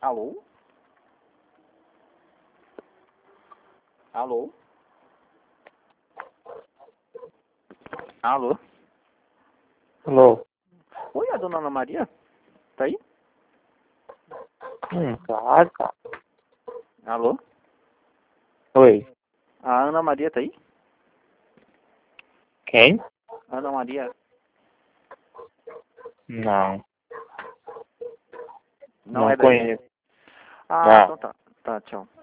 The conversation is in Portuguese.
Alô? Alô? Alô? Alô? Oi, a dona Ana Maria? Tá aí? Claro, cara. Alô? Oi. A Ana Maria tá aí? Quem? Ana Maria? Não. Não é daí? Conheço. Ah, Não. então tá. Tá, tchau.